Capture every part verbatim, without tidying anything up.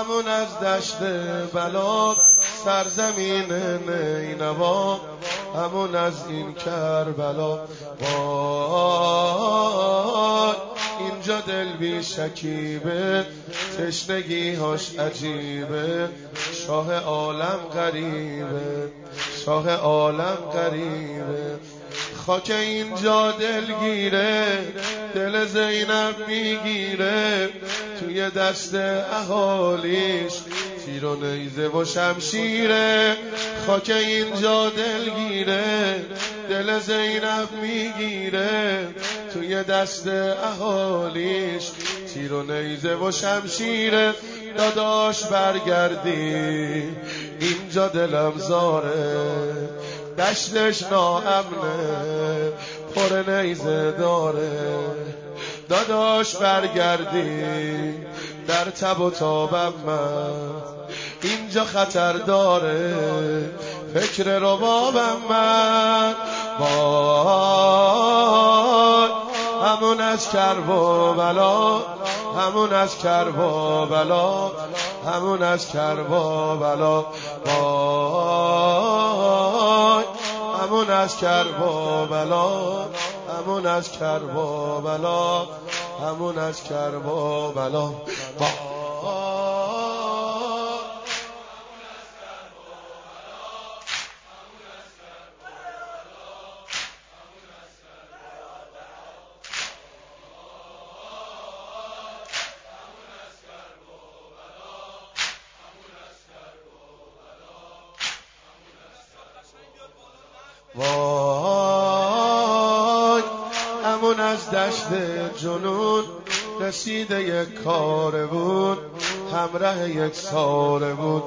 همون از دشت بلا سرزمین نینوا، همون از این کربلا. وای اینجا دل بی شکیبه، تشنگی هاش عجیبه، شاه عالم غریبه، شاه عالم غریبه. خاک اینجا دلگیره، دل زینب میگیره، توی دست اهالیش تیر و نیزه و شمشیره. خاک اینجا دلگیره، دل زینب میگیره، توی دست اهالیش تیر و نیزه و شمشیره. داداش برگردی اینجا دلم زاره، دشتش ناامنه پر نیزه داره. داداش برگردی در تب و تابم من، اینجا خطر داره فکر ربابم من. وای همون از کرب و بلا، همون از کرب و بلا، همون از کرب و بلا. وای همون از کرب و بلا، همون از کرب و بلا، همون از کرب و بلا. وای همون از دشت جنون رسیده یک کار بود، همراه یک ساره بود.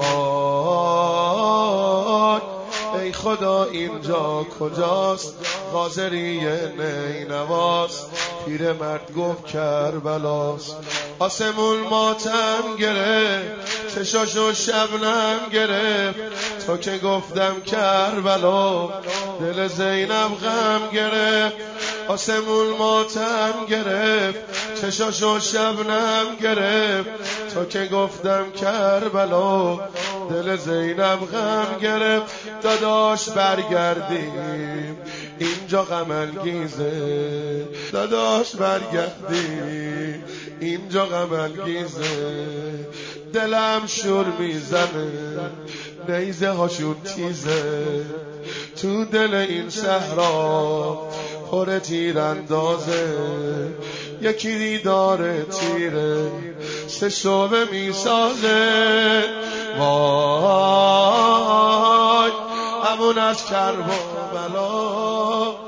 وای ای خدا اینجا کجاست، غازری نینواست، پیرمرد گفت کربلاست. آسمون ماتم گرفت، چشاشو شبنم گرفت، تو که گفتم کربلا دل زینب غم گرفت. آسمون ماتم گرفت، چشاشو شبنم گرفت، تو که گفتم کربلا دل زینب غم گرفت. داداش برگردیم اینجا غم انگیزه، داداش برگردیم اینجا غم انگیزه. دلم شور میزنه نیزه هاشون تیزه، تو دل این صحرا پر تیر اندازه. یکی دیدار تیره سه شعبه میسازه. وای همون از کرب و بلا،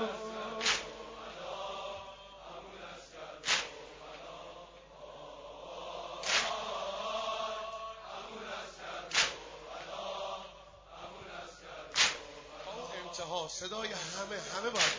صدای همه همه باید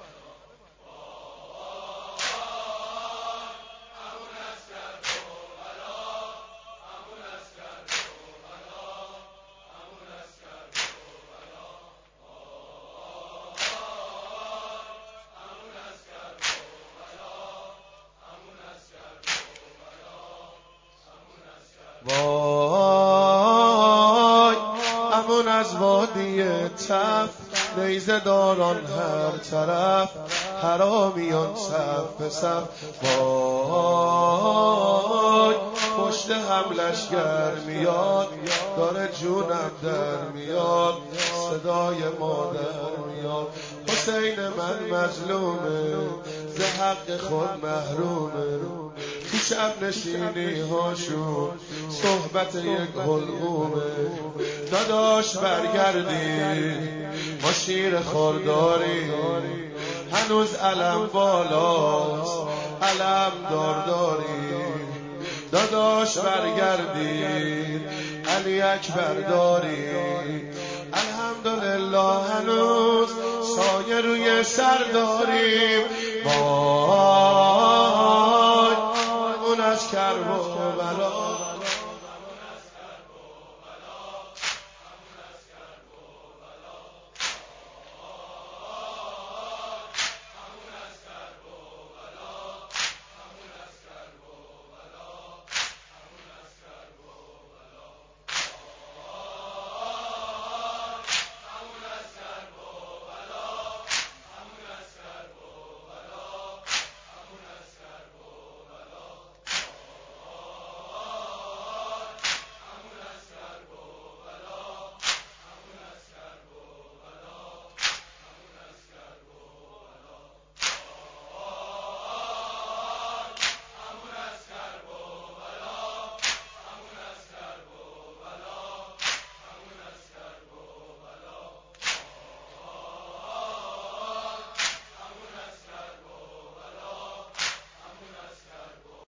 وای همون از وادی تف، نیزه داران هر طرف، حرامیان صف به صف. وای پشت هم لشگر میاد، داره جونم در میاد، صدای مادر میاد. حسین من مظلومه، ز حق خود محرومه، تو شب نشینی هاشون صحبت یک حلقومه. داداش برگردی ما شیر خورداری، هنوز علم بالاست علم دارداری. داداش برگردی علی اکبر داری، الحمدلله هنوز سایه روی سر داریم.